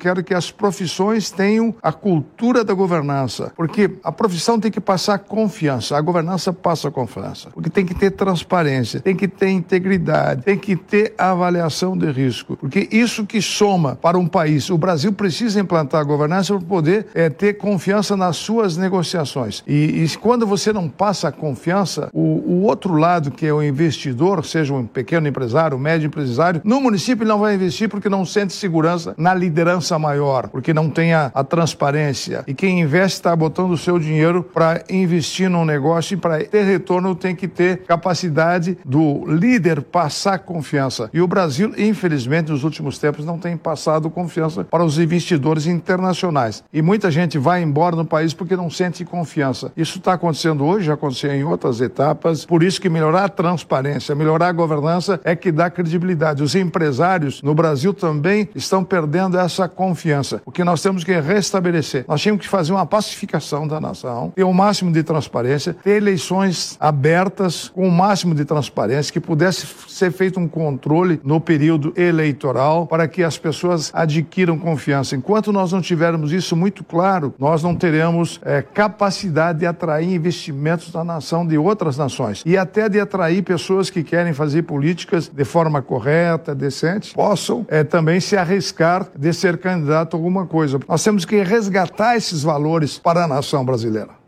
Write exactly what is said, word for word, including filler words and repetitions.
quero que as profissões tenham a cultura da governança, porque a profissão tem que passar confiança, a governança passa confiança, porque tem que ter transparência, tem que ter integridade, tem que ter avaliação de risco, porque isso que soma para um país. O Brasil precisa implantar a governança para poder é, ter confiança nas suas negociações. E, e quando você não passa a confiança, o, o outro lado, que é o investidor, seja um pequeno empresário, um médio empresário, no município ele não vai investir porque não sente segurança na liderança maior, porque não tem a, a transparência. E quem investe está botando o seu dinheiro para investir num negócio, e para ter retorno tem que ter capacidade do líder passar confiança. E o Brasil, infelizmente, nos últimos tempos não tem passado confiança para os investidores internacionais. E muita gente vai embora no país porque não sente confiança. Isso está acontecendo hoje, já aconteceu em outras etapas. Por isso que melhorar a transparência, melhorar a governança é que dá credibilidade. Os empresários no Brasil também estão perdendo essa confiança. O que nós temos que restabelecer. Nós tínhamos que fazer uma pacificação da nação, ter o máximo de transparência, ter eleições abertas com o máximo de transparência, que pudesse ser feito um controle no período eleitoral para que as pessoas adquiram confiança. Enquanto nós não tivermos isso muito claro, nós não teremos é, capacidade de atrair investimentos da nação de outras nações e até de atrair pessoas que querem fazer políticas de forma correta, decente, possam é, também se arriscar de ser candidato a alguma coisa. Nós temos que resgatar esses valores para a nação brasileira.